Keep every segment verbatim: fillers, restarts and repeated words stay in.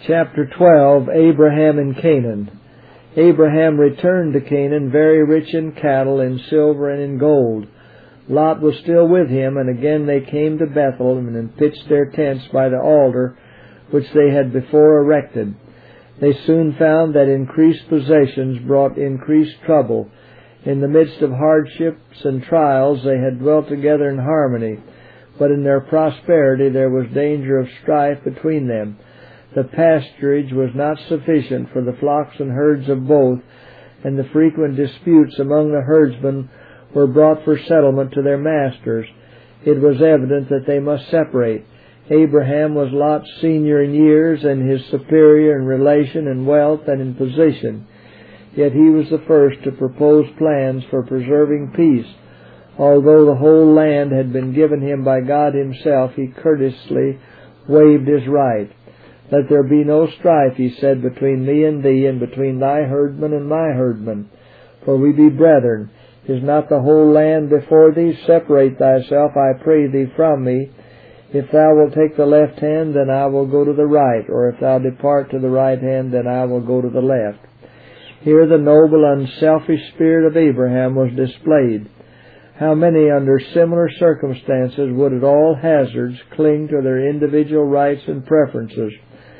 Chapter twelve, Abraham in Canaan. Abraham returned to Canaan very rich in cattle, in silver, and in gold. Lot was still with him, and again they came to Bethel and pitched their tents by the altar which they had before erected. They soon found that increased possessions brought increased trouble. In the midst of hardships and trials they had dwelt together in harmony, but in their prosperity there was danger of strife between them. The pasturage was not sufficient for the flocks and herds of both, and the frequent disputes among the herdsmen were brought for settlement to their masters. It was evident that they must separate. Abraham was Lot's senior in years and his superior in relation and wealth and in position. Yet he was the first to propose plans for preserving peace. Although the whole land had been given him by God himself, he courteously waived his right. Let there be no strife, he said, between me and thee, and between thy herdmen and my herdmen, for we be brethren. Is not the whole land before thee? Separate thyself, I pray thee, from me. If thou wilt take the left hand, then I will go to the right, or if thou depart to the right hand, then I will go to the left. Here the noble, unselfish spirit of Abraham was displayed. How many under similar circumstances would at all hazards cling to their individual rights and preferences?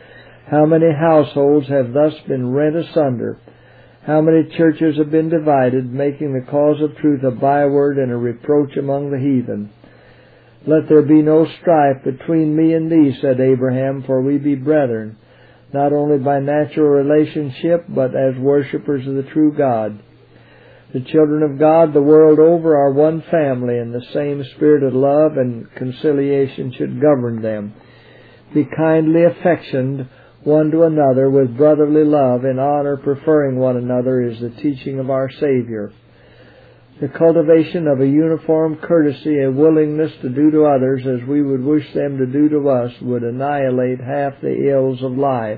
How many households have thus been rent asunder? How many churches have been divided, making the cause of truth a byword and a reproach among the heathen? Let there be no strife between me and thee, said Abraham, for we be brethren, not only by natural relationship, but as worshippers of the true God. The children of God the world over are one family, and the same spirit of love and conciliation should govern them. Be kindly affectioned one to another with brotherly love, in honor preferring one another is the teaching of our Savior. The cultivation of a uniform courtesy, a willingness to do to others as we would wish them to do to us, would annihilate half the ills of life.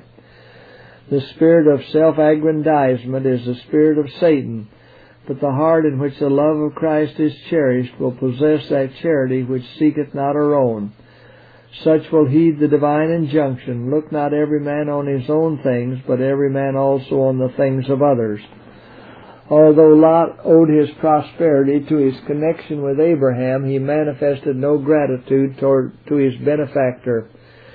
The spirit of self-aggrandizement is the spirit of Satan, but the heart in which the love of Christ is cherished will possess that charity which seeketh not her own. Such will heed the divine injunction, look not every man on his own things, but every man also on the things of others. Although Lot owed his prosperity to his connection with Abraham, he manifested no gratitude toward, to his benefactor.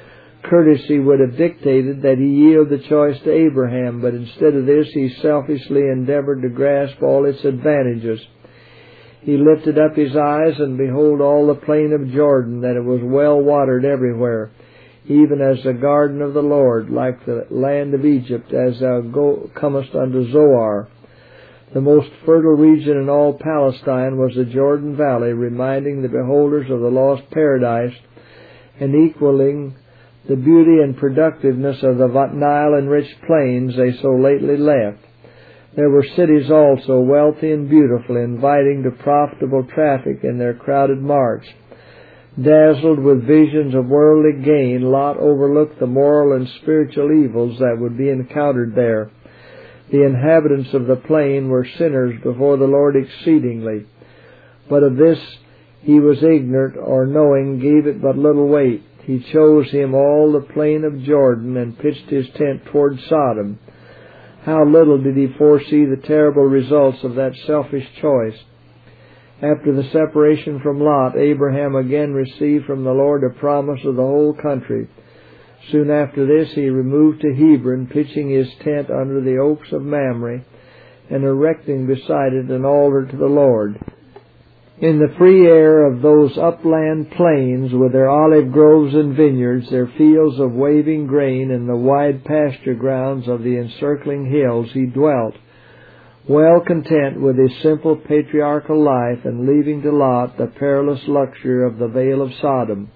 Courtesy would have dictated that he yield the choice to Abraham, but instead of this he selfishly endeavored to grasp all its advantages. He lifted up his eyes, and behold all the plain of Jordan, that it was well watered everywhere, even as the garden of the Lord, like the land of Egypt, as thou go, comest unto Zoar. The most fertile region in all Palestine was the Jordan Valley, reminding the beholders of the lost paradise, and equaling the beauty and productiveness of the Nile-enriched plains they so lately left. There were cities also, wealthy and beautiful, inviting to profitable traffic in their crowded marts. Dazzled with visions of worldly gain, Lot overlooked the moral and spiritual evils that would be encountered there. The inhabitants of the plain were sinners before the Lord exceedingly, but of this he was ignorant, or knowing, gave it but little weight. He chose him all the plain of Jordan, and pitched his tent toward Sodom. How little did he foresee the terrible results of that selfish choice. After the separation from Lot, Abraham again received from the Lord a promise of the whole country. Soon after this he removed to Hebron, pitching his tent under the oaks of Mamre, and erecting beside it an altar to the Lord. In the free air of those upland plains, with their olive groves and vineyards, their fields of waving grain, and the wide pasture grounds of the encircling hills, he dwelt, well content with his simple patriarchal life, and leaving to Lot the perilous luxury of the Vale of Sodom.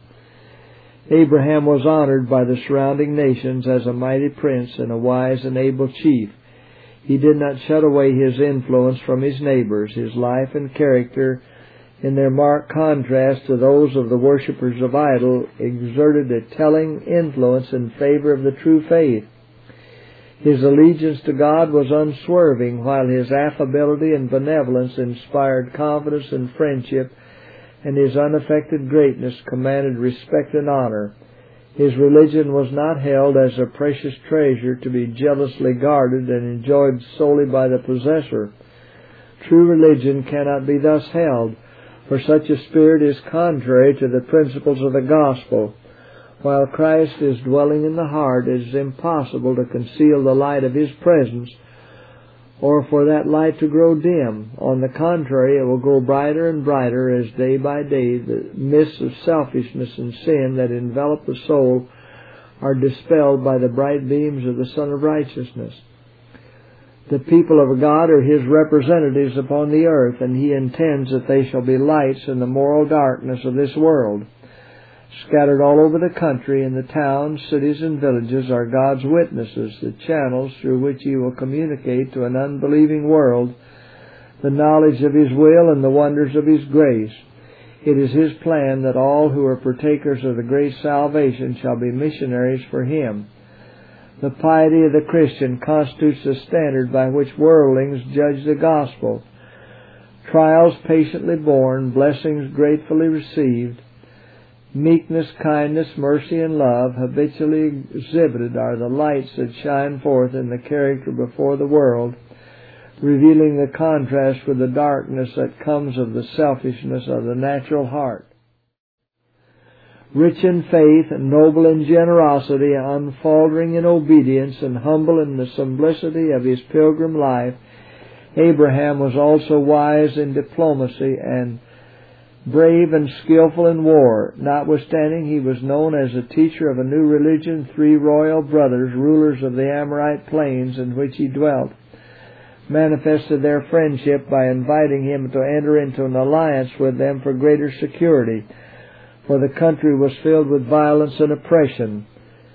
Abraham was honored by the surrounding nations as a mighty prince and a wise and able chief. He did not shut away his influence from his neighbors. His life and character, in their marked contrast to those of the worshippers of idol, exerted a telling influence in favor of the true faith. His allegiance to God was unswerving, while his affability and benevolence inspired confidence and friendship, and his unaffected greatness commanded respect and honor. His religion was not held as a precious treasure to be jealously guarded and enjoyed solely by the possessor. True religion cannot be thus held, for such a spirit is contrary to the principles of the gospel. While Christ is dwelling in the heart, it is impossible to conceal the light of His presence, or for that light to grow dim. On the contrary, it will grow brighter and brighter as day by day the mists of selfishness and sin that envelop the soul are dispelled by the bright beams of the Sun of Righteousness. The people of God are His representatives upon the earth, and He intends that they shall be lights in the moral darkness of this world. Scattered all over the country, in the towns, cities, and villages are God's witnesses, the channels through which He will communicate to an unbelieving world the knowledge of His will and the wonders of His grace. It is His plan that all who are partakers of the great salvation shall be missionaries for Him. The piety of the Christian constitutes the standard by which worldlings judge the gospel. Trials patiently borne, blessings gratefully received, meekness, kindness, mercy, and love habitually exhibited are the lights that shine forth in the character before the world, revealing the contrast with the darkness that comes of the selfishness of the natural heart. Rich in faith, noble in generosity, unfaltering in obedience, and humble in the simplicity of his pilgrim life, Abraham was also wise in diplomacy and brave and skillful in war. Notwithstanding, he was known as a teacher of a new religion. Three royal brothers, rulers of the Amorite plains in which he dwelt, manifested their friendship by inviting him to enter into an alliance with them for greater security, for the country was filled with violence and oppression.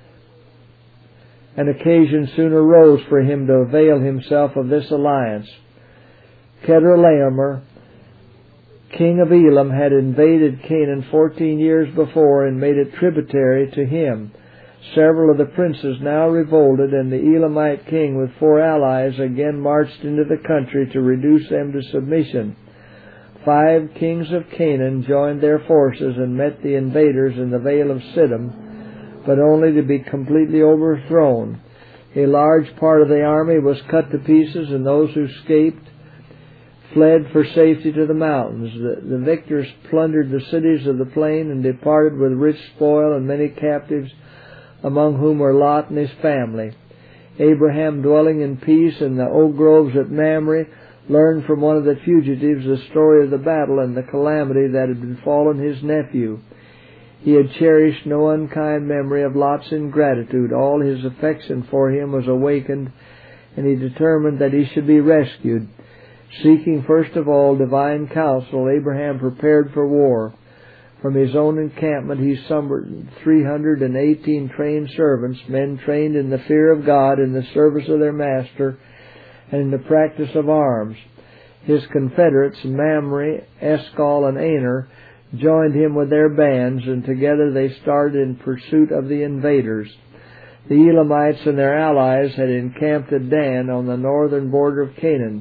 An occasion soon arose for him to avail himself of this alliance. Chedorlaomer, king of Elam, had invaded Canaan fourteen years before and made it tributary to him. Several of the princes now revolted, and the Elamite king with four allies again marched into the country to reduce them to submission. Five kings of Canaan joined their forces and met the invaders in the Vale of Siddim, but only to be completely overthrown. A large part of the army was cut to pieces, and those who escaped fled for safety to the mountains. The, the victors plundered the cities of the plain and departed with rich spoil and many captives, among whom were Lot and his family. Abraham, dwelling in peace in the oak groves at Mamre, learned from one of the fugitives the story of the battle and the calamity that had befallen his nephew. He had cherished no unkind memory of Lot's ingratitude. All his affection for him was awakened, and he determined that he should be rescued. Seeking first of all divine counsel, Abraham prepared for war. From his own encampment he summoned three hundred and eighteen trained servants, men trained in the fear of God, in the service of their master, and in the practice of arms. His confederates, Mamre, Eshcol, and Aner, joined him with their bands, and together they started in pursuit of the invaders. The Elamites and their allies had encamped at Dan on the northern border of Canaan.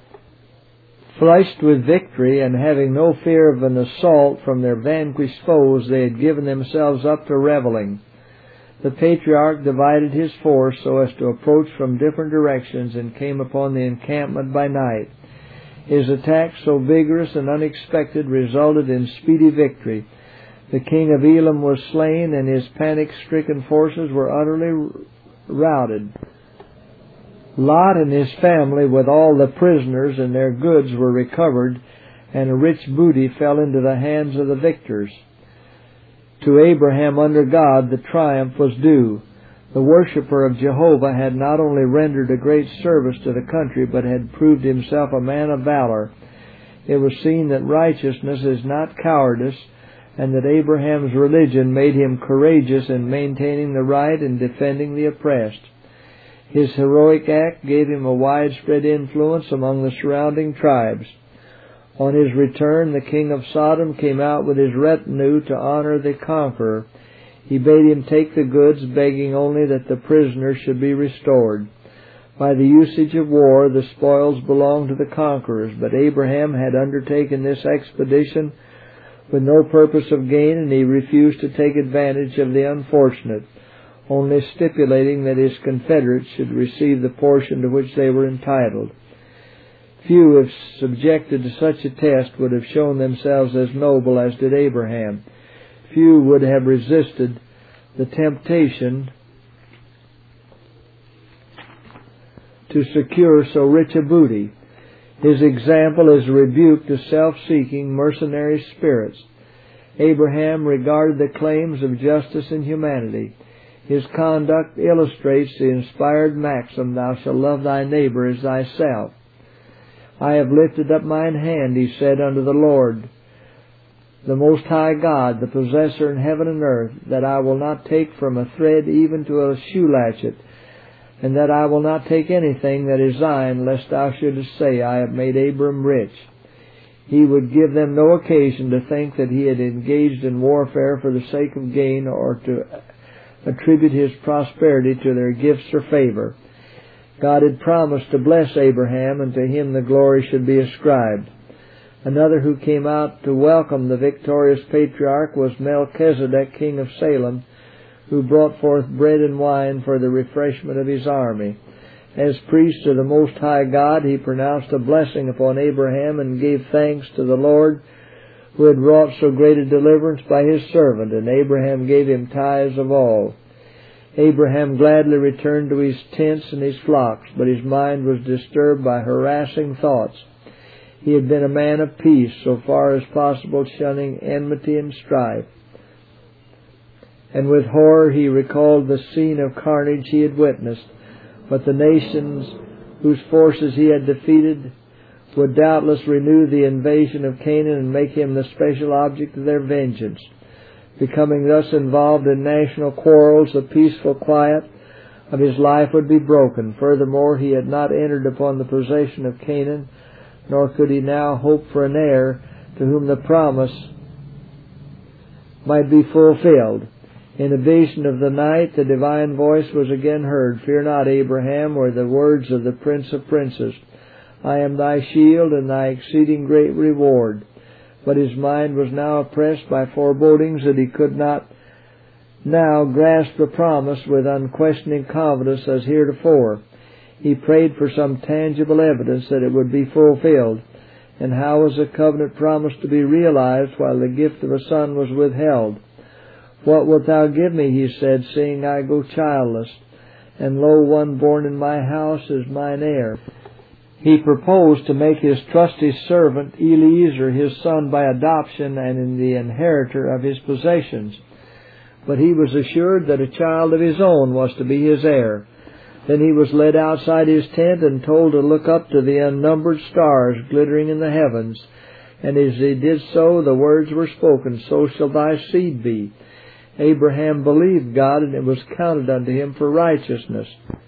Flushed with victory and having no fear of an assault from their vanquished foes, they had given themselves up to reveling. The patriarch divided his force so as to approach from different directions and came upon the encampment by night. His attack, so vigorous and unexpected, resulted in speedy victory. The king of Elam was slain, and his panic-stricken forces were utterly routed. Lot and his family, with all the prisoners and their goods, were recovered, and a rich booty fell into the hands of the victors. To Abraham under God the triumph was due. The worshipper of Jehovah had not only rendered a great service to the country, but had proved himself a man of valor. It was seen that righteousness is not cowardice, and that Abraham's religion made him courageous in maintaining the right and defending the oppressed. His heroic act gave him a widespread influence among the surrounding tribes. On his return, the king of Sodom came out with his retinue to honor the conqueror. He bade him take the goods, begging only that the prisoners should be restored. By the usage of war, the spoils belonged to the conquerors, but Abraham had undertaken this expedition with no purpose of gain, and he refused to take advantage of the unfortunate, only stipulating that his confederates should receive the portion to which they were entitled. Few, if subjected to such a test, would have shown themselves as noble as did Abraham. Few would have resisted the temptation to secure so rich a booty. His example is a rebuke to self-seeking, mercenary spirits. Abraham regarded the claims of justice and humanity. His conduct illustrates the inspired maxim, "Thou shalt love thy neighbor as thyself." "I have lifted up mine hand," he said, "unto the Lord, the Most High God, the possessor in heaven and earth, that I will not take from a thread even to a shoe latchet, and that I will not take anything that is thine, lest thou shouldest say, I have made Abram rich." He would give them no occasion to think that he had engaged in warfare for the sake of gain, or to attribute his prosperity to their gifts or favor. God had promised to bless Abraham, and to him the glory should be ascribed. Another who came out to welcome the victorious patriarch was Melchizedek, king of Salem, who brought forth bread and wine for the refreshment of his army. As priest of the Most High God, he pronounced a blessing upon Abraham and gave thanks to the Lord, who had wrought so great a deliverance by his servant, and Abraham gave him tithes of all. Abraham gladly returned to his tents and his flocks, but his mind was disturbed by harassing thoughts. He had been a man of peace, so far as possible shunning enmity and strife. And with horror he recalled the scene of carnage he had witnessed, but the nations whose forces he had defeated would doubtless renew the invasion of Canaan and make him the special object of their vengeance. Becoming thus involved in national quarrels, the peaceful quiet of his life would be broken. Furthermore, he had not entered upon the possession of Canaan, nor could he now hope for an heir to whom the promise might be fulfilled. In a vision of the night, the divine voice was again heard. "Fear not, Abraham," were the words of the Prince of Princes. "I am thy shield and thy exceeding great reward." But his mind was now oppressed by forebodings that he could not now grasp the promise with unquestioning confidence as heretofore. He prayed for some tangible evidence that it would be fulfilled. And how was the covenant promise to be realized while the gift of a son was withheld? "What wilt thou give me," he said, "seeing I go childless? And lo, one born in my house is mine heir." He proposed to make his trusty servant Eliezer his son by adoption and in the inheritor of his possessions. But he was assured that a child of his own was to be his heir. Then he was led outside his tent and told to look up to the unnumbered stars glittering in the heavens. And as he did so, the words were spoken, "So shall thy seed be." Abraham believed God, and it was counted unto him for righteousness.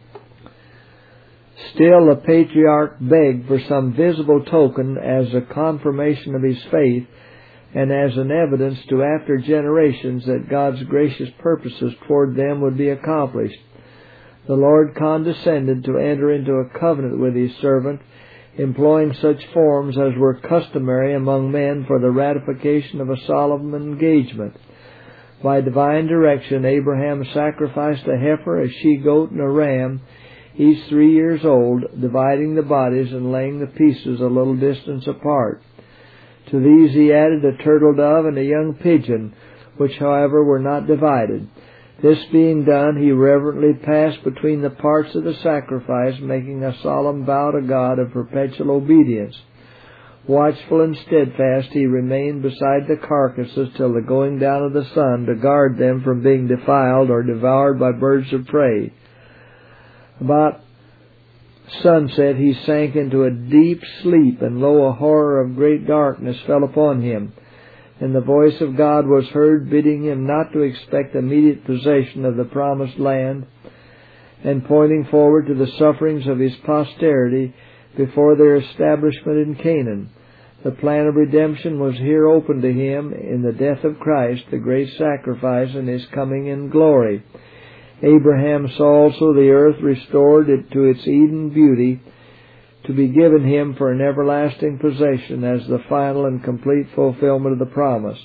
Still, the patriarch begged for some visible token as a confirmation of his faith and as an evidence to after generations that God's gracious purposes toward them would be accomplished. The Lord condescended to enter into a covenant with his servant, employing such forms as were customary among men for the ratification of a solemn engagement. By divine direction, Abraham sacrificed a heifer, a she-goat, and a ram, each three years old, dividing the bodies and laying the pieces a little distance apart. To these he added a turtle dove and a young pigeon, which, however, were not divided. This being done, he reverently passed between the parts of the sacrifice, making a solemn vow to God of perpetual obedience. Watchful and steadfast, he remained beside the carcasses till the going down of the sun, to guard them from being defiled or devoured by birds of prey. About sunset he sank into a deep sleep, and lo, a horror of great darkness fell upon him. And the voice of God was heard, bidding him not to expect immediate possession of the promised land, and pointing forward to the sufferings of his posterity before their establishment in Canaan. The plan of redemption was here opened to him in the death of Christ, the great sacrifice, and his coming in glory. Abraham saw also the earth restored to its Eden beauty, to be given him for an everlasting possession as the final and complete fulfillment of the promise.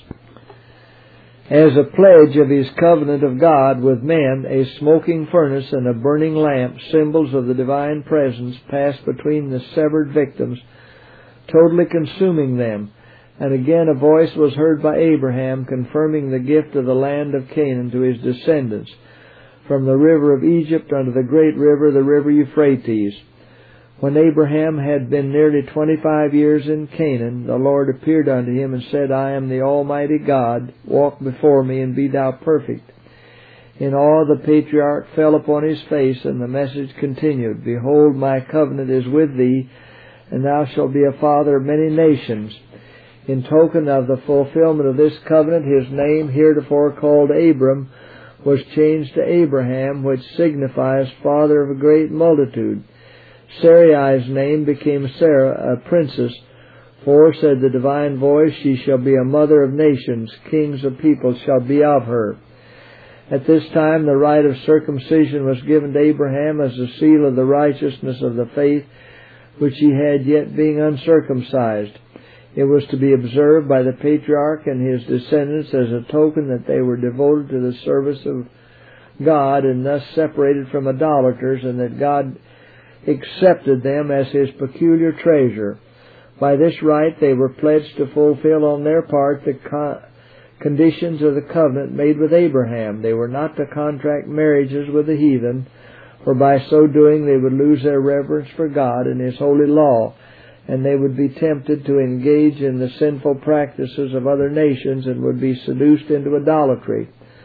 As a pledge of his covenant of God with men, a smoking furnace and a burning lamp, symbols of the divine presence, passed between the severed victims, totally consuming them. And again a voice was heard by Abraham, confirming the gift of the land of Canaan to his descendants, from the river of Egypt unto the great river, the river Euphrates. When Abraham had been nearly twenty-five years in Canaan, the Lord appeared unto him and said, I am the Almighty God. Walk before me, and be thou perfect. In awe the patriarch fell upon his face, and the message continued, Behold, my covenant is with thee, and thou shalt be a father of many nations. In token of the fulfillment of this covenant, his name, heretofore called Abram, was changed to Abraham, which signifies father of a great multitude. Sarai's name became Sarah, a princess, for, said the divine voice, she shall be a mother of nations, kings of peoples shall be of her. At this time the rite of circumcision was given to Abraham as a seal of the righteousness of the faith which he had, yet being uncircumcised. It was to be observed by the patriarch and his descendants as a token that they were devoted to the service of God and thus separated from idolaters, and that God accepted them as his peculiar treasure. By this rite they were pledged to fulfill on their part the con- conditions of the covenant made with Abraham. They were not to contract marriages with the heathen, for by so doing they would lose their reverence for God and his holy law, and they would be tempted to engage in the sinful practices of other nations and would be seduced into idolatry.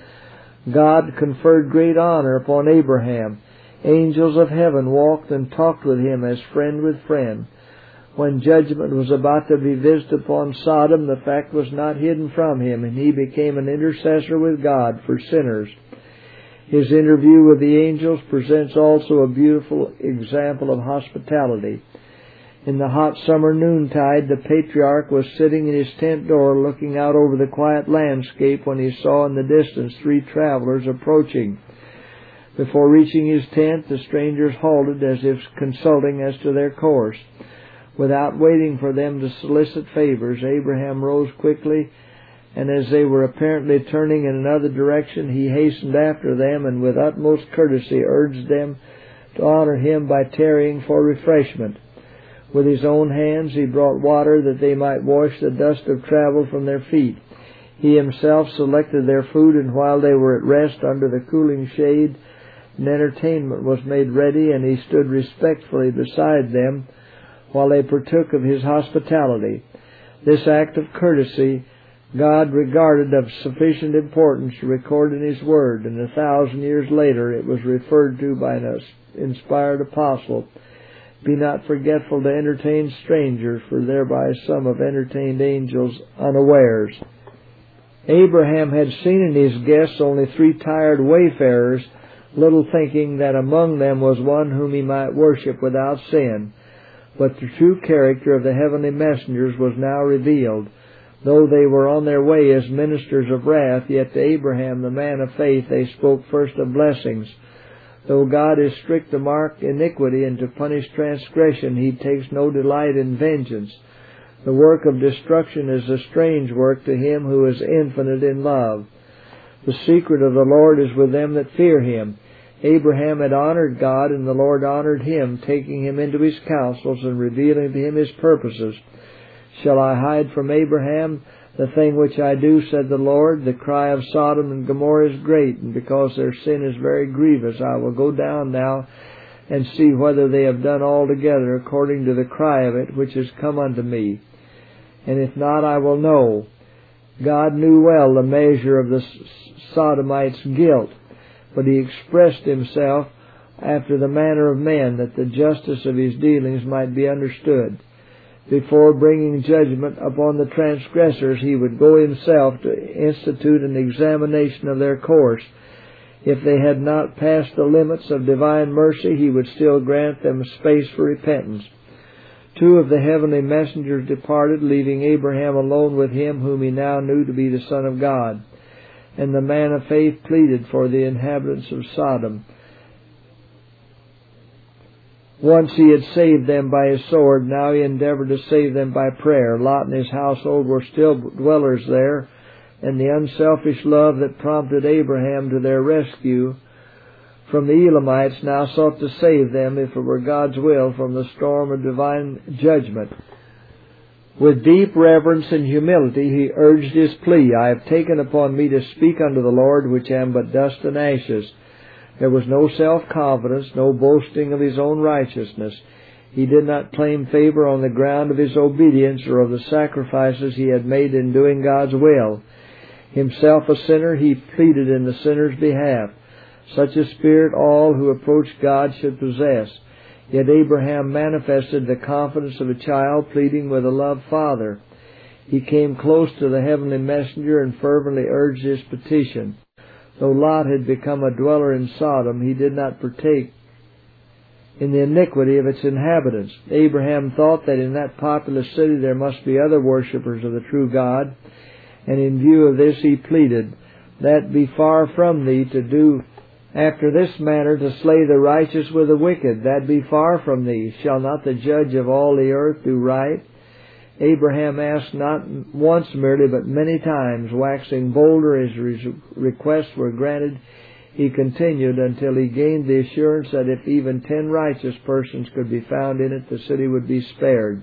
God conferred great honor upon Abraham. Angels of heaven walked and talked with him as friend with friend. When judgment was about to be visited upon Sodom, the fact was not hidden from him, and he became an intercessor with God for sinners. His interview with the angels presents also a beautiful example of hospitality. In the hot summer noontide, the patriarch was sitting in his tent door looking out over the quiet landscape when he saw in the distance three travelers approaching. Before reaching his tent, the strangers halted as if consulting as to their course. Without waiting for them to solicit favors, Abraham rose quickly, and as they were apparently turning in another direction, he hastened after them and with utmost courtesy urged them to honor him by tarrying for refreshment. With his own hands he brought water that they might wash the dust of travel from their feet. He himself selected their food, and while they were at rest under the cooling shade, an entertainment was made ready, and he stood respectfully beside them while they partook of his hospitality. This act of courtesy God regarded of sufficient importance to record in his word, and a thousand years later it was referred to by an inspired apostle, Be not forgetful to entertain strangers, for thereby some have entertained angels unawares. Abraham had seen in his guests only three tired wayfarers, little thinking that among them was one whom he might worship without sin. But the true character of the heavenly messengers was now revealed. Though they were on their way as ministers of wrath, yet to Abraham, the man of faith, they spoke first of blessings. Though God is strict to mark iniquity and to punish transgression, he takes no delight in vengeance. The work of destruction is a strange work to him who is infinite in love. The secret of the Lord is with them that fear him. Abraham had honored God, and the Lord honored him, taking him into his counsels and revealing to him his purposes. Shall I hide from Abraham the thing which I do, said the Lord? The cry of Sodom and Gomorrah is great, and because their sin is very grievous, I will go down now and see whether they have done altogether according to the cry of it which has come unto me. And if not, I will know. God knew well the measure of the Sodomites' guilt, but he expressed himself after the manner of men, that the justice of his dealings might be understood. Before bringing judgment upon the transgressors, he would go himself to institute an examination of their course. If they had not passed the limits of divine mercy, he would still grant them space for repentance. Two of the heavenly messengers departed, leaving Abraham alone with him whom he now knew to be the Son of God. And the man of faith pleaded for the inhabitants of Sodom. Once he had saved them by his sword, now he endeavored to save them by prayer. Lot and his household were still dwellers there, and the unselfish love that prompted Abraham to their rescue from the Elamites now sought to save them, if it were God's will, from the storm of divine judgment. With deep reverence and humility he urged his plea, I have taken upon me to speak unto the Lord, which am but dust and ashes. There was no self-confidence, no boasting of his own righteousness. He did not claim favor on the ground of his obedience or of the sacrifices he had made in doing God's will. Himself a sinner, he pleaded in the sinner's behalf. Such a spirit all who approach God should possess. Yet Abraham manifested the confidence of a child pleading with a loved father. He came close to the heavenly messenger and fervently urged his petition. Though Lot had become a dweller in Sodom, he did not partake in the iniquity of its inhabitants. Abraham thought that in that populous city there must be other worshippers of the true God, and in view of this he pleaded, That be far from thee to do after this manner, to slay the righteous with the wicked. That be far from thee. Shall not the judge of all the earth do right? Abraham asked not once merely, but many times. Waxing bolder, his requests were granted. He continued until he gained the assurance that if even ten righteous persons could be found in it, the city would be spared.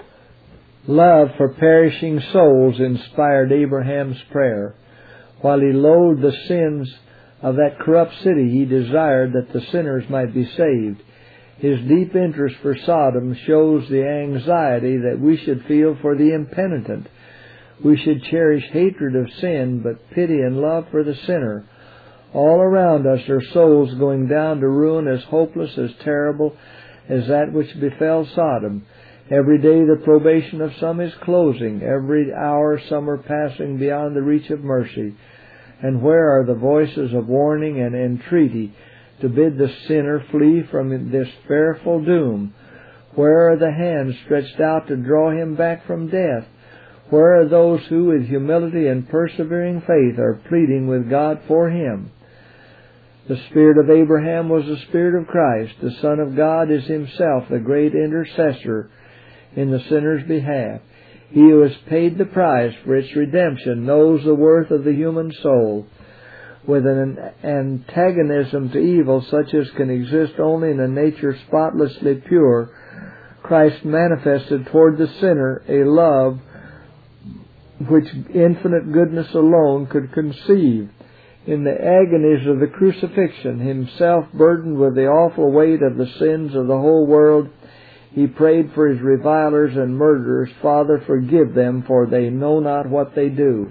Love for perishing souls inspired Abraham's prayer. While he loathed the sins of that corrupt city, he desired that the sinners might be saved. His deep interest for Sodom shows the anxiety that we should feel for the impenitent. We should cherish hatred of sin, but pity and love for the sinner. All around us are souls going down to ruin as hopeless, as terrible as that which befell Sodom. Every day the probation of some is closing. Every hour some are passing beyond the reach of mercy. And where are the voices of warning and entreaty to bid the sinner flee from this fearful doom? Where are the hands stretched out to draw him back from death? Where are those who, with humility and persevering faith, are pleading with God for him? The spirit of Abraham was the spirit of Christ. The Son of God is himself the great intercessor in the sinner's behalf. He who has paid the price for its redemption knows the worth of the human soul. With an antagonism to evil such as can exist only in a nature spotlessly pure, Christ manifested toward the sinner a love which infinite goodness alone could conceive. In the agonies of the crucifixion, himself burdened with the awful weight of the sins of the whole world, he prayed for his revilers and murderers, Father, forgive them, for they know not what they do.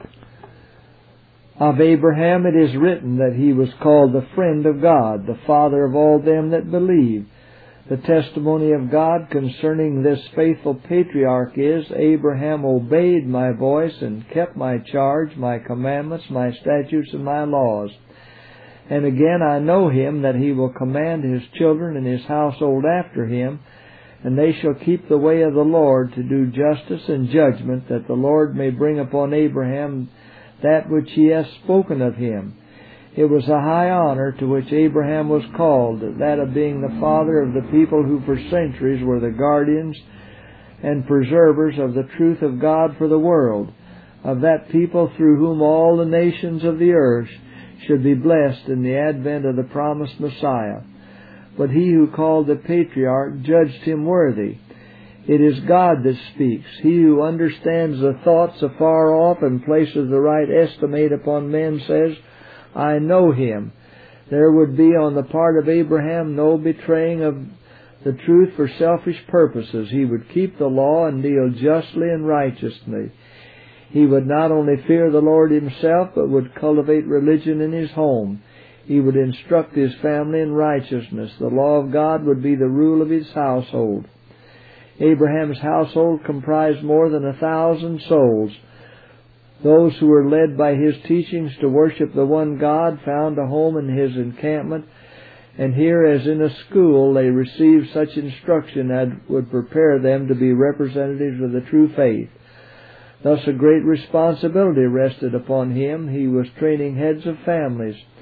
Of Abraham it is written that he was called the friend of God, the father of all them that believe. The testimony of God concerning this faithful patriarch is, Abraham obeyed my voice and kept my charge, my commandments, my statutes, and my laws. And again I know him that he will command his children and his household after him, and they shall keep the way of the Lord to do justice and judgment, that the Lord may bring upon Abraham that which he hath spoken of him. It was a high honor to which Abraham was called, that of being the father of the people who for centuries were the guardians and preservers of the truth of God for the world, of that people through whom all the nations of the earth should be blessed in the advent of the promised Messiah. But he who called the patriarch judged him worthy. It is God that speaks. He who understands the thoughts afar off and places the right estimate upon men says, I know him. There would be on the part of Abraham no betraying of the truth for selfish purposes. He would keep the law and deal justly and righteously. He would not only fear the Lord himself, but would cultivate religion in his home. He would instruct his family in righteousness. The law of God would be the rule of his household. Abraham's household comprised more than a thousand souls. Those who were led by his teachings to worship the one God found a home in his encampment, and here, as in a school, they received such instruction as would prepare them to be representatives of the true faith. Thus a great responsibility rested upon him. He was training heads of families,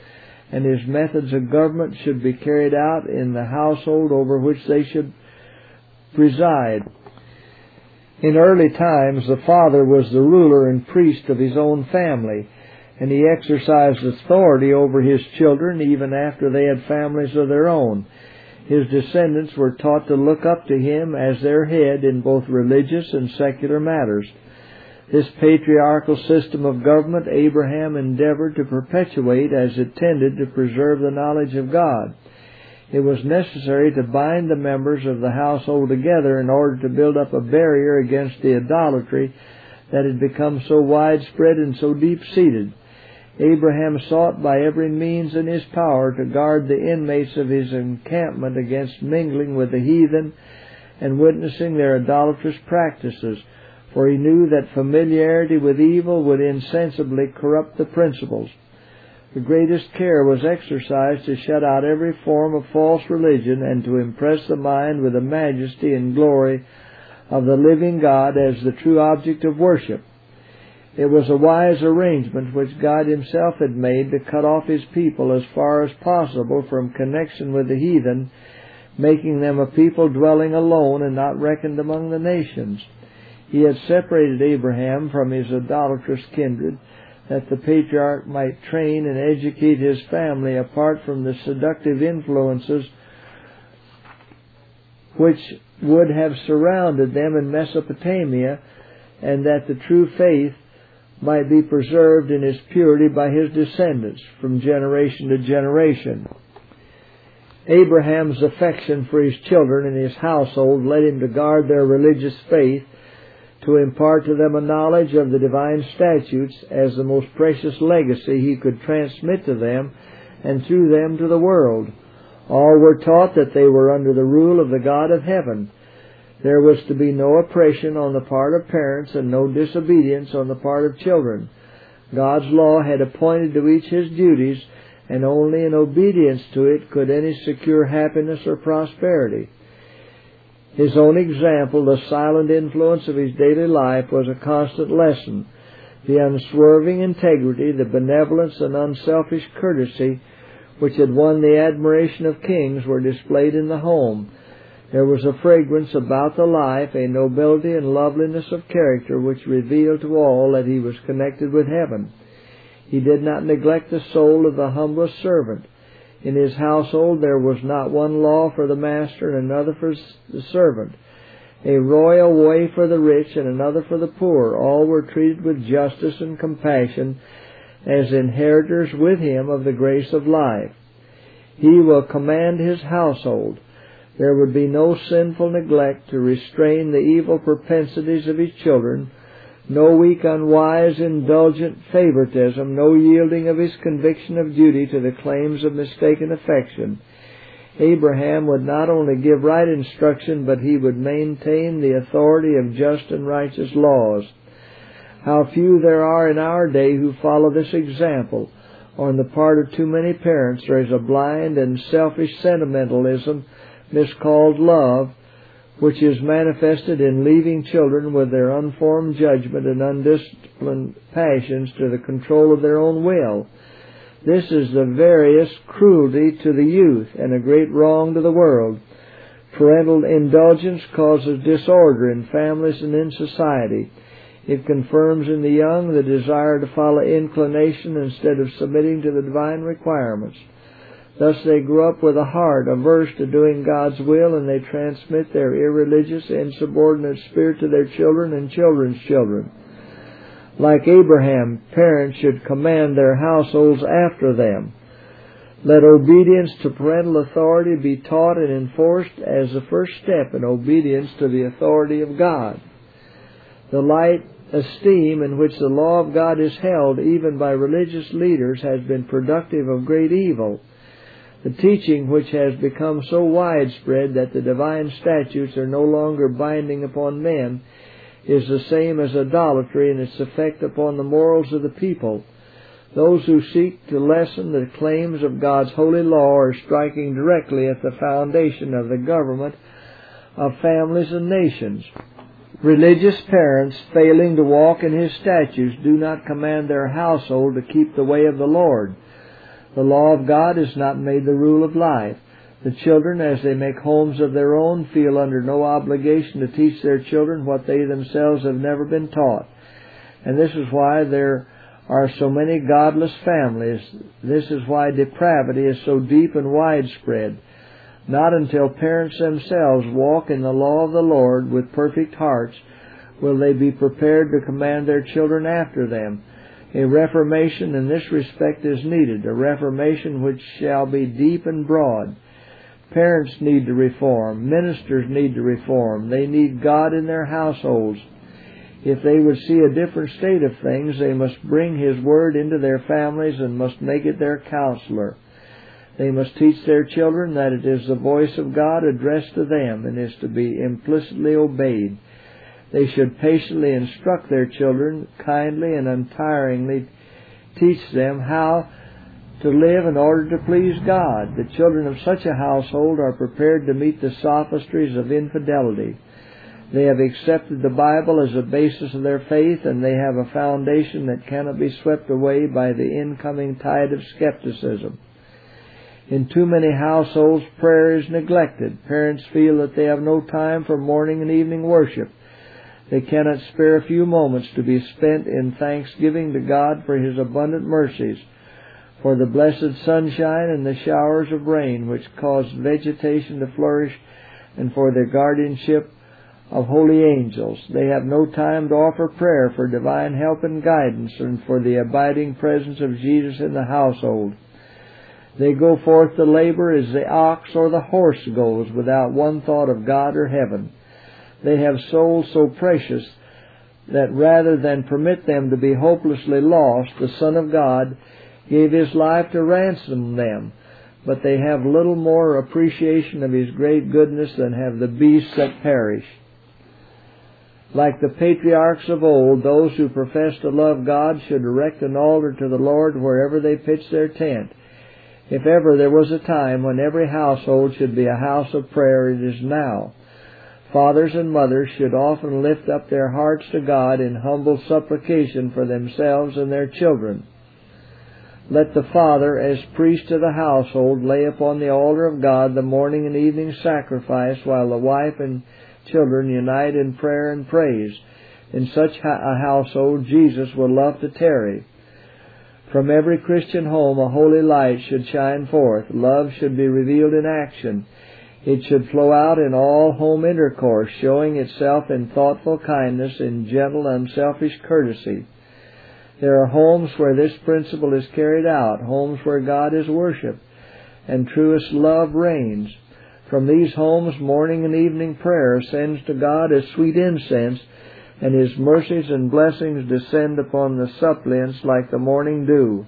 and his methods of government should be carried out in the household over which they should preside. In early times, the father was the ruler and priest of his own family, and he exercised authority over his children even after they had families of their own. His descendants were taught to look up to him as their head in both religious and secular matters. This patriarchal system of government Abraham endeavored to perpetuate as it tended to preserve the knowledge of God. It was necessary to bind the members of the household together in order to build up a barrier against the idolatry that had become so widespread and so deep-seated. Abraham sought by every means in his power to guard the inmates of his encampment against mingling with the heathen and witnessing their idolatrous practices, for he knew that familiarity with evil would insensibly corrupt the principles. The greatest care was exercised to shut out every form of false religion and to impress the mind with the majesty and glory of the living God as the true object of worship. It was a wise arrangement which God himself had made to cut off his people as far as possible from connection with the heathen, making them a people dwelling alone and not reckoned among the nations. He had separated Abraham from his idolatrous kindred, that the patriarch might train and educate his family apart from the seductive influences which would have surrounded them in Mesopotamia, and that the true faith might be preserved in its purity by his descendants from generation to generation. Abraham's affection for his children and his household led him to guard their religious faith, to impart to them a knowledge of the divine statutes as the most precious legacy he could transmit to them and through them to the world. All were taught that they were under the rule of the God of heaven. There was to be no oppression on the part of parents and no disobedience on the part of children. God's law had appointed to each his duties, and only in obedience to it could any secure happiness or prosperity. His own example, the silent influence of his daily life, was a constant lesson. The unswerving integrity, the benevolence and unselfish courtesy which had won the admiration of kings were displayed in the home. There was a fragrance about the life, a nobility and loveliness of character which revealed to all that he was connected with heaven. He did not neglect the soul of the humblest servant. In his household there was not one law for the master and another for the servant, a royal way for the rich and another for the poor. All were treated with justice and compassion as inheritors with him of the grace of life. He will command his household. There would be no sinful neglect to restrain the evil propensities of his children, no weak, unwise, indulgent favoritism, no yielding of his conviction of duty to the claims of mistaken affection. Abraham would not only give right instruction, but he would maintain the authority of just and righteous laws. How few there are in our day who follow this example. On the part of too many parents there is a blind and selfish sentimentalism miscalled love, which is manifested in leaving children with their unformed judgment and undisciplined passions to the control of their own will. This is the veriest cruelty to the youth and a great wrong to the world. Parental indulgence causes disorder in families and in society. It confirms in the young the desire to follow inclination instead of submitting to the divine requirements. Thus they grow up with a heart averse to doing God's will, and they transmit their irreligious, insubordinate spirit to their children and children's children. Like Abraham, parents should command their households after them. Let obedience to parental authority be taught and enforced as the first step in obedience to the authority of God. The light esteem in which the law of God is held, even by religious leaders, has been productive of great evil. The teaching which has become so widespread that the divine statutes are no longer binding upon men is the same as idolatry in its effect upon the morals of the people. Those who seek to lessen the claims of God's holy law are striking directly at the foundation of the government of families and nations. Religious parents, failing to walk in His statutes, do not command their household to keep the way of the Lord. The law of God is not made the rule of life. The children, as they make homes of their own, feel under no obligation to teach their children what they themselves have never been taught. And this is why there are so many godless families. This is why depravity is so deep and widespread. Not until parents themselves walk in the law of the Lord with perfect hearts will they be prepared to command their children after them. A reformation in this respect is needed, a reformation which shall be deep and broad. Parents need to reform. Ministers need to reform. They need God in their households. If they would see a different state of things, they must bring His Word into their families and must make it their counselor. They must teach their children that it is the voice of God addressed to them and is to be implicitly obeyed. They should patiently instruct their children, kindly and untiringly teach them how to live in order to please God. The children of such a household are prepared to meet the sophistries of infidelity. They have accepted the Bible as a basis of their faith, and they have a foundation that cannot be swept away by the incoming tide of skepticism. In too many households, prayer is neglected. Parents feel that they have no time for morning and evening worship. They cannot spare a few moments to be spent in thanksgiving to God for His abundant mercies, for the blessed sunshine and the showers of rain which cause vegetation to flourish, and for the guardianship of holy angels. They have no time to offer prayer for divine help and guidance and for the abiding presence of Jesus in the household. They go forth to labor as the ox or the horse goes, without one thought of God or heaven. They have souls so precious that rather than permit them to be hopelessly lost, the Son of God gave His life to ransom them. But they have little more appreciation of His great goodness than have the beasts that perish. Like the patriarchs of old, those who profess to love God should erect an altar to the Lord wherever they pitch their tent. If ever there was a time when every household should be a house of prayer, it is now. Fathers and mothers should often lift up their hearts to God in humble supplication for themselves and their children. Let the father, as priest of the household, lay upon the altar of God the morning and evening sacrifice, while the wife and children unite in prayer and praise. In such a household, Jesus will love to tarry. From every Christian home, a holy light should shine forth. Love should be revealed in action. It should flow out in all home intercourse, showing itself in thoughtful kindness, in gentle, unselfish courtesy. There are homes where this principle is carried out, homes where God is worshipped and truest love reigns. From these homes, morning and evening prayer ascends to God as sweet incense, and His mercies and blessings descend upon the suppliants like the morning dew.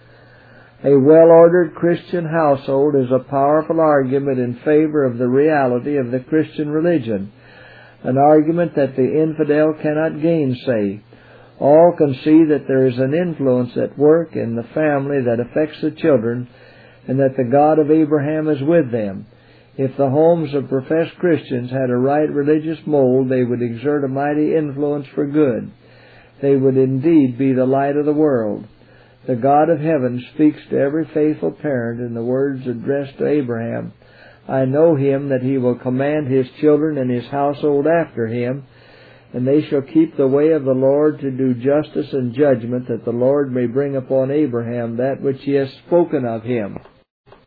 A well-ordered Christian household is a powerful argument in favor of the reality of the Christian religion, an argument that the infidel cannot gainsay. All can see that there is an influence at work in the family that affects the children, and that the God of Abraham is with them. If the homes of professed Christians had a right religious mold, they would exert a mighty influence for good. They would indeed be the light of the world. The God of heaven speaks to every faithful parent in the words addressed to Abraham. I know him that he will command his children and his household after him, and they shall keep the way of the Lord to do justice and judgment, that the Lord may bring upon Abraham that which he has spoken of him.